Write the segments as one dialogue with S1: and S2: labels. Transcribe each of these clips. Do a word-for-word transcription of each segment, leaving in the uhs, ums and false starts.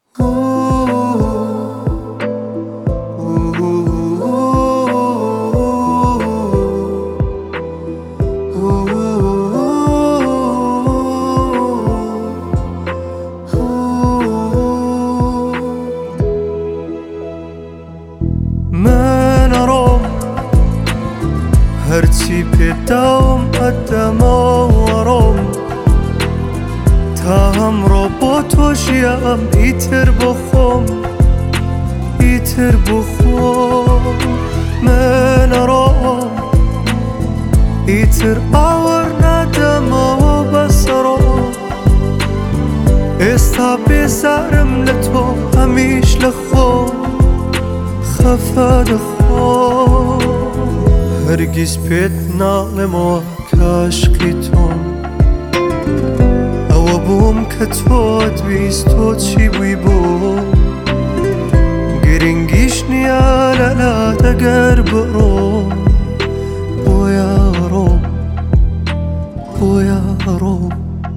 S1: من أرام هرچی پیدام قدمم ورام تا هم را با تو شیم ایتر بخوام ایتر بخوام من أرام ایتر آور ندم و بسرام استا بسرم لتو همیش لخوام خفا دخوام هرگز پێت ناڵێمەوە کاشقی تۆم ئەوە بووم کە تۆت ویست تۆ چی بووی بۆ گرنگیش نییە لەلات ئەگەر بڕۆم بۆیە ڕۆم بۆیە ڕۆم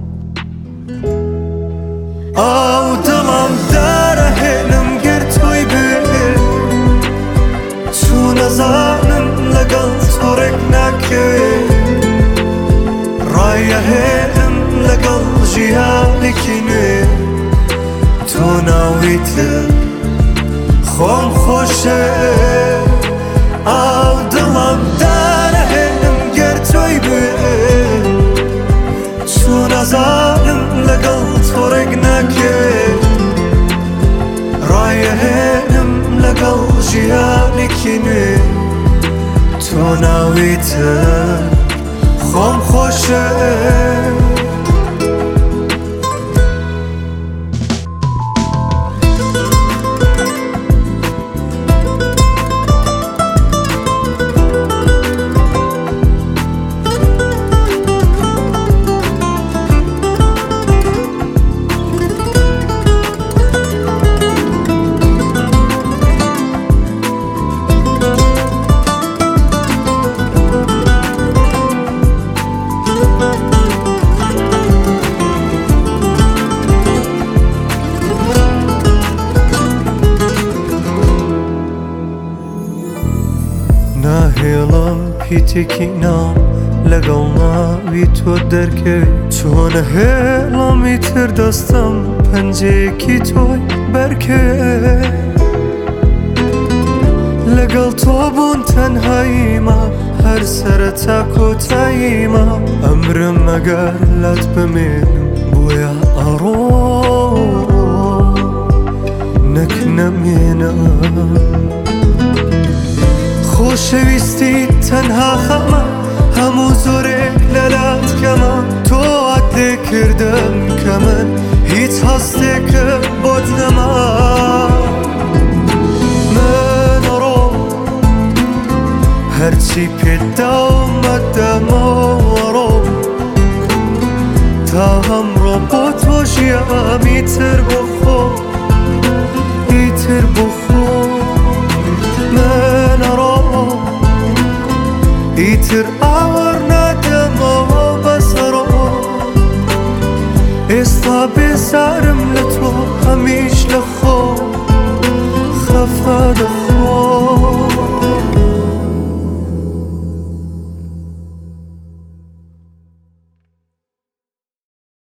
S1: ئاو دڵم دارەهێنم گەر تۆی بێ چوو نەزانم لەگەڵ تۆڕێک ناکەوێت ڕایەهێنم لەگەڵ ژیانێکی نوێ تۆ ناویتر خۆم خۆشە ئاو دڵم دارەهێنم گەر تۆی بێ چوو نەزانم لەگەڵ تۆڕێک ناکەوێت ڕایەهێنم لەگەڵ ژیانێکی نوێ تۆ ناویتر خۆم خۆشە ناهێڵم پیتێکی نام لەگەڵ ناوی تۆ دەرکەوێت چۆنە هێڵەمی تر دەستم پەنجەیەکی تۆی بەرکەوێت لەگەڵ تۆ بوون تەنهاییمە هەر سەرەتا کۆتاییمە ئەمرم ئەگەر لات بمێنم بۆیە ئەڕۆم نەک نەمێنم خۆشەویستی تەنها خەمە هەموو زۆرێک لەلات کەمە تۆ ئات لێ کردم کە من هیچ هەستێکم بۆت نەما من ئەڕۆم هەرچی پێداومە دەمەوە ڕۆم تا ئەمڕۆ بۆ تۆ ژیام ئیتر بۆ خۆم ئیتر بۆ خۆم من ئەڕۆم ئیتر ئاوەڕ نادەمەوە بەسەرۆم ئێستا بێزارم لە تۆ هەمیش لە خۆم خەفا دەخۆم